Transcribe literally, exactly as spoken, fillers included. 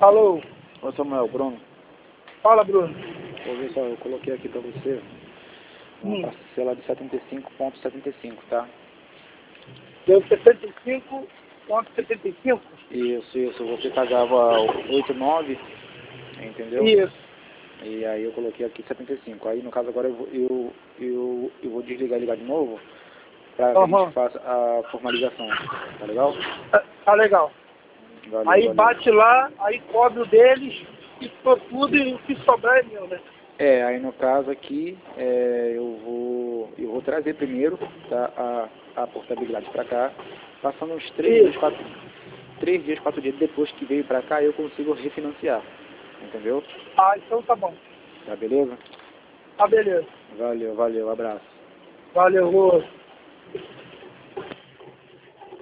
Alô? Ô Samuel, Bruno. Fala, Bruno. Vou ver só, eu coloquei aqui pra você uma Hum. parcela de setenta e cinco vírgula setenta e cinco, tá? Deu setenta e cinco vírgula setenta e cinco? Isso, isso. Você pagava oito e nove, entendeu? Isso. E aí eu coloquei aqui setenta e cinco. Aí no caso agora eu vou, eu, eu, eu vou desligar e ligar de novo pra que a Aham. gente faça a formalização. Tá legal? Tá, tá legal. Valeu, Aí valeu. bate lá, aí cobre o deles, e for tudo e o que sobrar é meu, né? É, aí no caso aqui, é, eu vou eu vou trazer primeiro, tá, a, a portabilidade para cá, passando uns três dias, Isso. quatro, três dias, quatro dias depois que veio para cá, eu consigo refinanciar, entendeu? Ah, então tá bom. Tá beleza? Tá beleza. Valeu, valeu, abraço. Valeu, Rô.